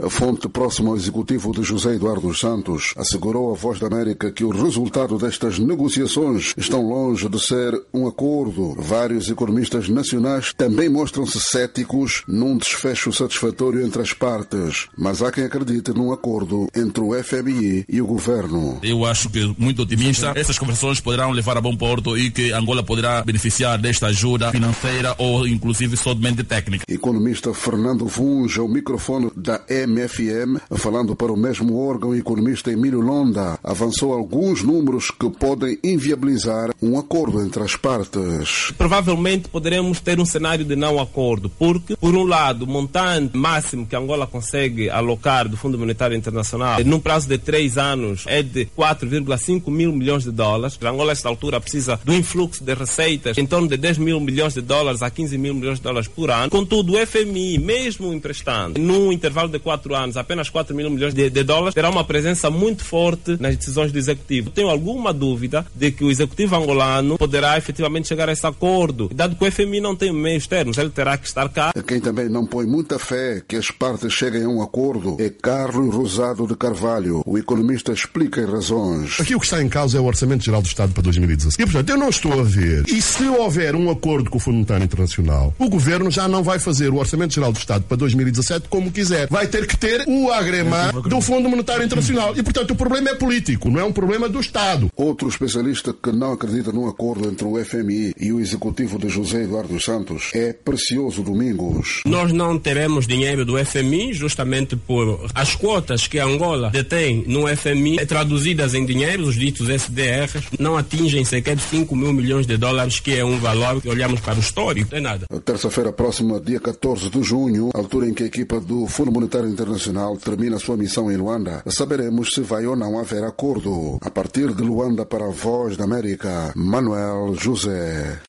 A fonte próxima ao executivo de José Eduardo dos Santos assegurou à Voz da América que o resultado destas negociações estão longe de ser um acordo. Vários economistas nacionais também mostram-se céticos num desfecho satisfatório entre as partes, mas há quem acredite num acordo entre o FMI e o governo. Eu acho que muito otimista. Essas conversações poderão levar a bom porto e que Angola poderá beneficiar desta ajuda financeira ou inclusive somente técnica. Economista Fernando Vunja, ao microfone da MFM, falando para o mesmo órgão, o economista Emílio Londa avançou alguns números que podem inviabilizar um acordo entre as partes. Provavelmente poderemos ter um cenário de não acordo, porque, por um lado, o montante máximo que Angola consegue alocar do Fundo Monetário Internacional num prazo de 3 anos é de 4,5 mil milhões de dólares. A Angola, a esta altura, precisa do influxo de receitas em torno de 10 mil milhões de dólares a 15 mil milhões de dólares por ano. Contudo, o FMI, mesmo emprestando num intervalo de 4 anos apenas 4 mil milhões de dólares, terá uma presença muito forte nas decisões do Executivo. Tenho alguma dúvida de que o Executivo angolano poderá efetivamente chegar a esse acordo. Dado que o FMI não tem meios termos, ele terá que estar cá. Quem também não põe muita fé que as partes cheguem a um acordo é Carlos Rosado de Carvalho. O economista explica as razões. Aqui o que está em causa é o Orçamento Geral do Estado para 2017. E, portanto, eu não estou a ver. E se houver um acordo com o Fundo Monetário Internacional, o Governo já não vai fazer o Orçamento Geral do Estado para 2017 como quiser. Vai ter que ter o agrema do Fundo Monetário Internacional. E, portanto, o problema é político, não é um problema do Estado. Outro especialista que não acredita num acordo entre o FMI e o executivo de José Eduardo dos Santos é Precioso Domingos. Nós não teremos dinheiro do FMI justamente por as quotas que a Angola detém no FMI traduzidas em dinheiro, os ditos SDRs, não atingem sequer 5 mil milhões de dólares, que é um valor que olhamos para o histórico, não é nada. Terça-feira próxima, dia 14 de junho, altura em que a equipa do Fundo Monetário Internacional termina sua missão em Luanda, saberemos se vai ou não haver acordo. A partir de Luanda para a Voz da América, Manuel José.